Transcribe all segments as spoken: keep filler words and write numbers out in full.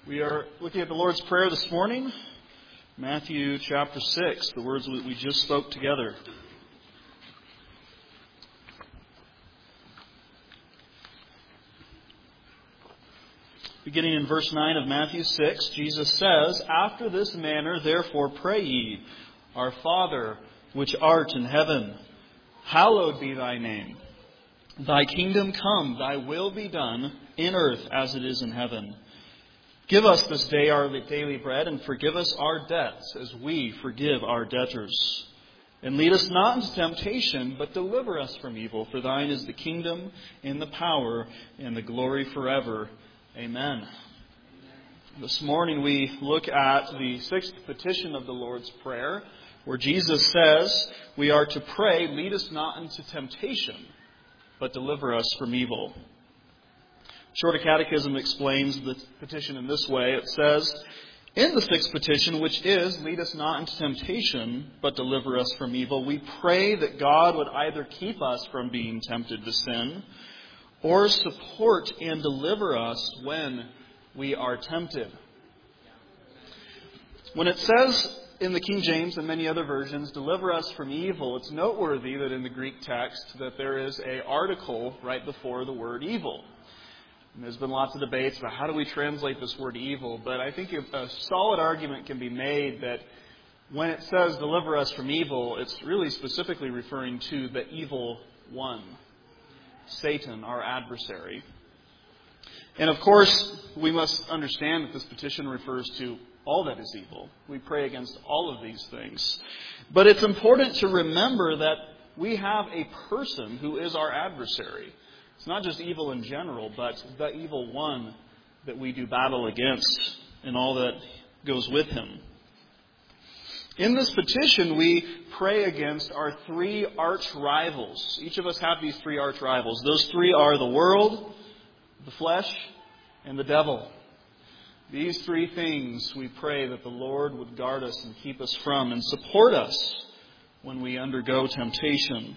We are looking at the Lord's Prayer this morning, Matthew chapter six, the words that we just spoke together. Beginning in verse nine of Matthew six, Jesus says, "After this manner therefore pray ye, Our Father, which art in heaven, hallowed be thy name. Thy kingdom come, thy will be done, in earth as it is in heaven. Give us this day our daily bread, and forgive us our debts, as we forgive our debtors. And lead us not into temptation, but deliver us from evil. For thine is the kingdom, and the power, and the glory forever. Amen." This morning we look at the sixth petition of the Lord's Prayer, where Jesus says we are to pray, "Lead us not into temptation, but deliver us from evil." Shorter Catechism explains the petition in this way. It says, in the sixth petition, which is, "Lead us not into temptation, but deliver us from evil," we pray that God would either keep us from being tempted to sin, or support and deliver us when we are tempted. When it says in the King James and many other versions, "deliver us from evil," it's noteworthy that in the Greek text that there is an article right before the word evil. And there's been lots of debates about how do we translate this word evil, but I think a solid argument can be made that when it says "deliver us from evil," it's really specifically referring to the evil one, Satan, our adversary. And of course, we must understand that this petition refers to all that is evil. We pray against all of these things. But it's important to remember that we have a person who is our adversary. It's not just evil in general, but the evil one that we do battle against and all that goes with him. In this petition, we pray against our three arch rivals. Each of us have these three arch rivals. Those three are the world, the flesh, and the devil. These three things we pray that the Lord would guard us and keep us from and support us when we undergo temptation.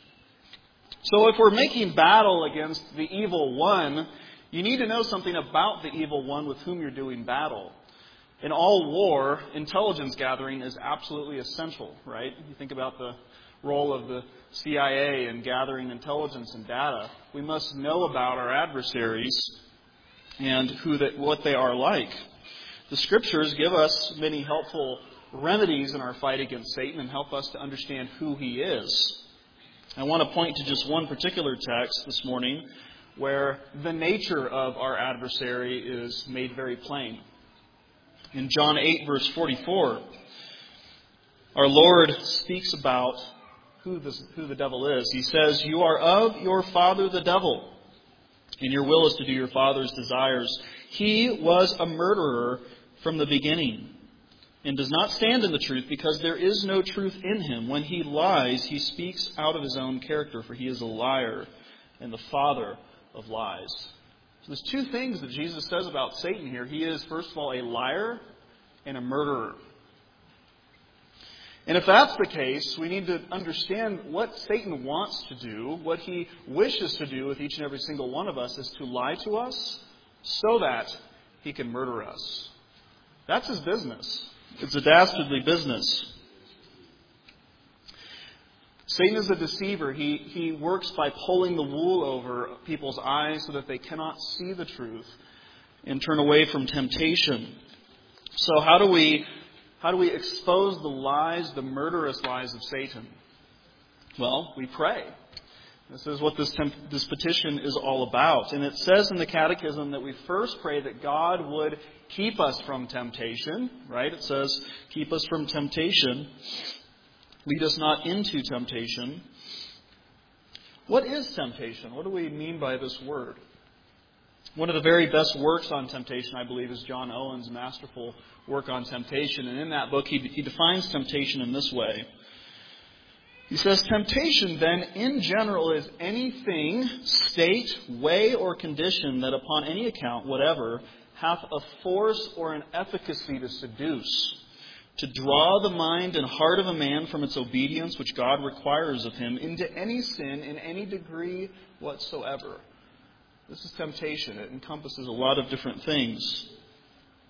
So if we're making battle against the evil one, you need to know something about the evil one with whom you're doing battle. In all war, intelligence gathering is absolutely essential, right? You think about the role of the C I A in gathering intelligence and data. We must know about our adversaries and who they, what they are like. The Scriptures give us many helpful remedies in our fight against Satan and help us to understand who he is. I want to point to just one particular text this morning where the nature of our adversary is made very plain. In John eight, verse forty-four, our Lord speaks about who, this, who the devil is. He says, "You are of your father the devil, and your will is to do your father's desires. He was a murderer from the beginning, and does not stand in the truth, because there is no truth in him. When he lies, he speaks out of his own character, for he is a liar and the father of lies." So there's two things that Jesus says about Satan here. He is, first of all, a liar and a murderer. And if that's the case, we need to understand what Satan wants to do, what he wishes to do with each and every single one of us, is to lie to us so that he can murder us. That's his business. It's a dastardly business. Satan is a deceiver. He, he works by pulling the wool over people's eyes so that they cannot see the truth and turn away from temptation. So how do we, how do we expose the lies, the murderous lies of Satan? Well, we pray. This is what this, temp- this petition is all about. And it says in the Catechism that we first pray that God would keep us from temptation, right? It says, keep us from temptation. Lead us not into temptation. What is temptation? What do we mean by this word? One of the very best works on temptation, I believe, is John Owen's masterful work on temptation. And in that book, he, he defines temptation in this way. He says, "Temptation, then, in general, is anything, state, way, or condition that upon any account, whatever, hath a force or an efficacy to seduce, to draw the mind and heart of a man from its obedience which God requires of him, into any sin in any degree whatsoever." This is temptation. It encompasses a lot of different things.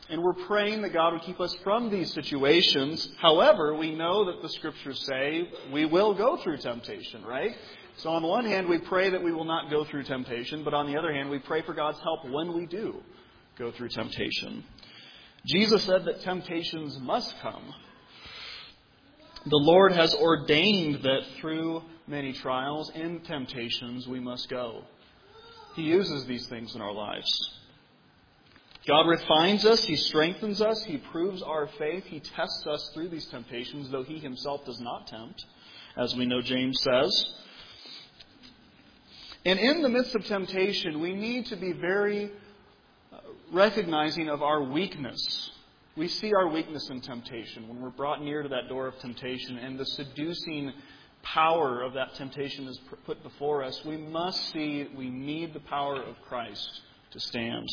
And we're praying that God would keep us from these situations. However, we know that the Scriptures say we will go through temptation, right? So on the one hand, we pray that we will not go through temptation, but on the other hand, we pray for God's help when we do go through temptation. Jesus said that temptations must come. The Lord has ordained that through many trials and temptations we must go. He uses these things in our lives. God refines us, He strengthens us, He proves our faith, He tests us through these temptations, though He Himself does not tempt, as we know James says. And in the midst of temptation, we need to be very recognizing of our weakness. We see our weakness in temptation when we're brought near to that door of temptation and the seducing power of that temptation is put before us. We must see we need the power of Christ to stand.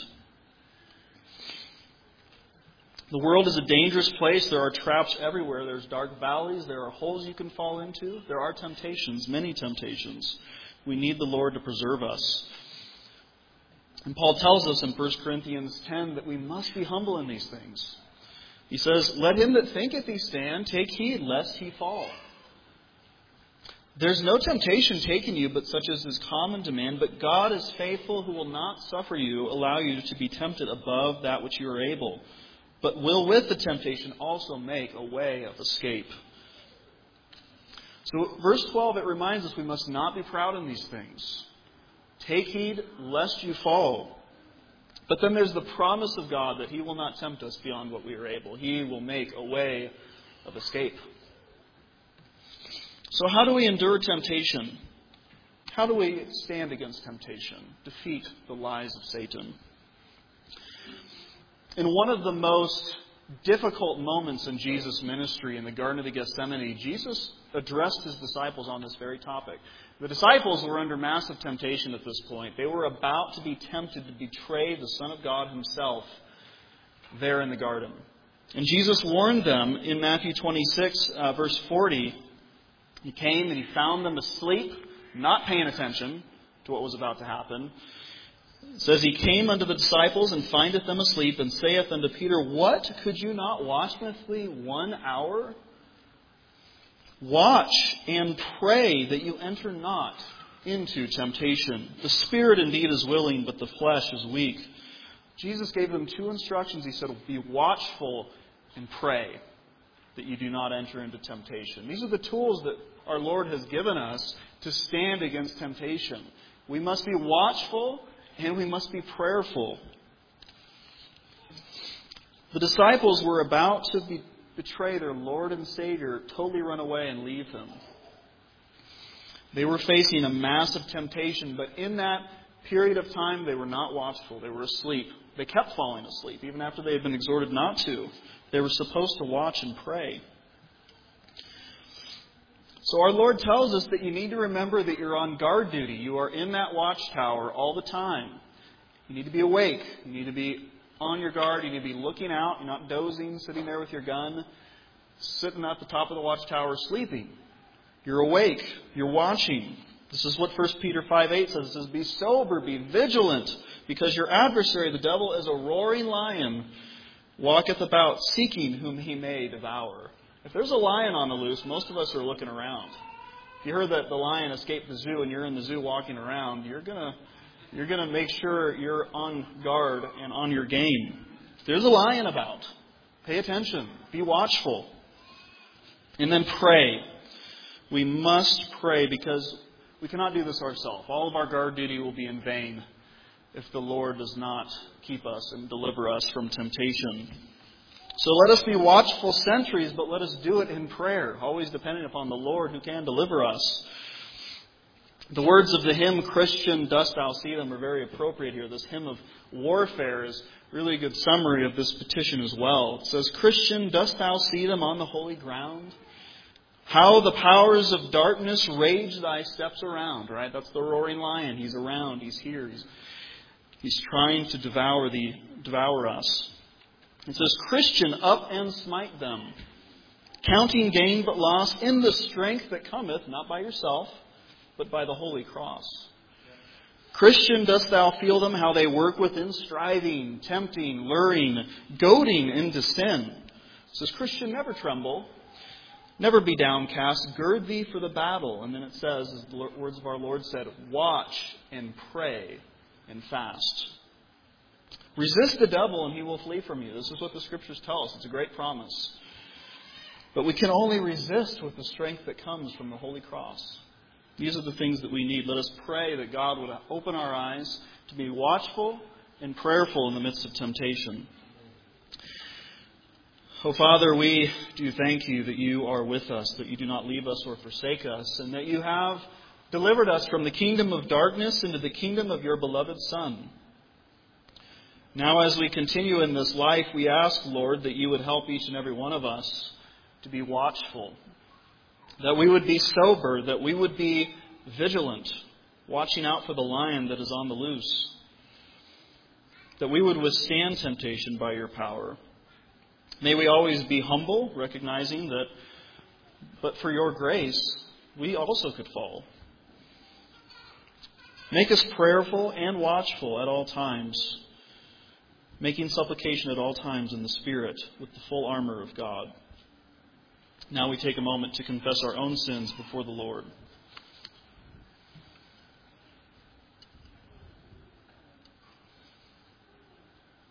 The world is a dangerous place. There are traps everywhere. There's dark valleys. There are holes you can fall into. There are temptations, many temptations. We need the Lord to preserve us. And Paul tells us in First Corinthians ten that we must be humble in these things. He says, "Let him that thinketh he stand take heed lest he fall. There's no temptation taken you but such as is common to man. But God is faithful, who will not suffer you, allow you to be tempted above that which you are able, but will with the temptation also make a way of escape." So verse twelve, it reminds us we must not be proud in these things. Take heed lest you fall. But then there's the promise of God that He will not tempt us beyond what we are able. He will make a way of escape. So how do we endure temptation? How do we stand against temptation? Defeat the lies of Satan. In one of the most difficult moments in Jesus' ministry in the Garden of Gethsemane, Jesus addressed His disciples on this very topic. The disciples were under massive temptation at this point. They were about to be tempted to betray the Son of God Himself there in the garden. And Jesus warned them in Matthew twenty-six, uh, verse forty. He came and He found them asleep, not paying attention to what was about to happen. It says, "He came unto the disciples and findeth them asleep, and saith unto Peter, What, could you not watch with me one hour? Watch and pray that you enter not into temptation. The spirit indeed is willing, but the flesh is weak." Jesus gave them two instructions. He said, "Be watchful and pray that you do not enter into temptation." These are the tools that our Lord has given us to stand against temptation. We must be watchful and we must be prayerful. The disciples were about to be, betray their Lord and Savior, totally run away and leave Him. They were facing a massive temptation, but in that period of time they were not watchful. They were asleep. They kept falling asleep, even after they had been exhorted not to. They were supposed to watch and pray. So our Lord tells us that you need to remember that you're on guard duty. You are in that watchtower all the time. You need to be awake. You need to be on your guard. You need to be looking out. You're not dozing, sitting there with your gun, sitting at the top of the watchtower sleeping. You're awake. You're watching. This is what First Peter five eight says. It says, "Be sober, be vigilant, because your adversary, the devil, is a roaring lion, walketh about, seeking whom he may devour." If there's a lion on the loose, most of us are looking around. If you heard that the lion escaped the zoo and you're in the zoo walking around, you're gonna you're gonna make sure you're on guard and on your game. If there's a lion about, pay attention, be watchful, and then pray. We must pray because we cannot do this ourselves. All of our guard duty will be in vain if the Lord does not keep us and deliver us from temptation. So let us be watchful sentries, but let us do it in prayer, always depending upon the Lord who can deliver us. The words of the hymn, "Christian, dost thou see them," are very appropriate here. This hymn of warfare is really a good summary of this petition as well. It says, "Christian, dost thou see them on the holy ground? How the powers of darkness rage thy steps around." Right? That's the roaring lion. He's around. He's here. He's, he's trying to devour the devour us. It says, "Christian, up and smite them, counting gain but loss in the strength that cometh, not by yourself, but by the holy cross." Christian, dost thou feel them, how they work within, striving, tempting, luring, goading into sin? It says, Christian, never tremble, never be downcast, gird thee for the battle. And then it says, as the words of our Lord said, watch and pray and fast. Resist the devil and he will flee from you. This is what the Scriptures tell us. It's a great promise. But we can only resist with the strength that comes from the Holy Cross. These are the things that we need. Let us pray that God would open our eyes to be watchful and prayerful in the midst of temptation. Oh, Father, we do thank you that you are with us, that you do not leave us or forsake us, and that you have delivered us from the kingdom of darkness into the kingdom of your beloved Son. Now, as we continue in this life, we ask, Lord, that you would help each and every one of us to be watchful, that we would be sober, that we would be vigilant, watching out for the lion that is on the loose, that we would withstand temptation by your power. May we always be humble, recognizing that, but for your grace, we also could fall. Make us prayerful and watchful at all times, making supplication at all times in the Spirit with the full armor of God. Now we take a moment to confess our own sins before the Lord.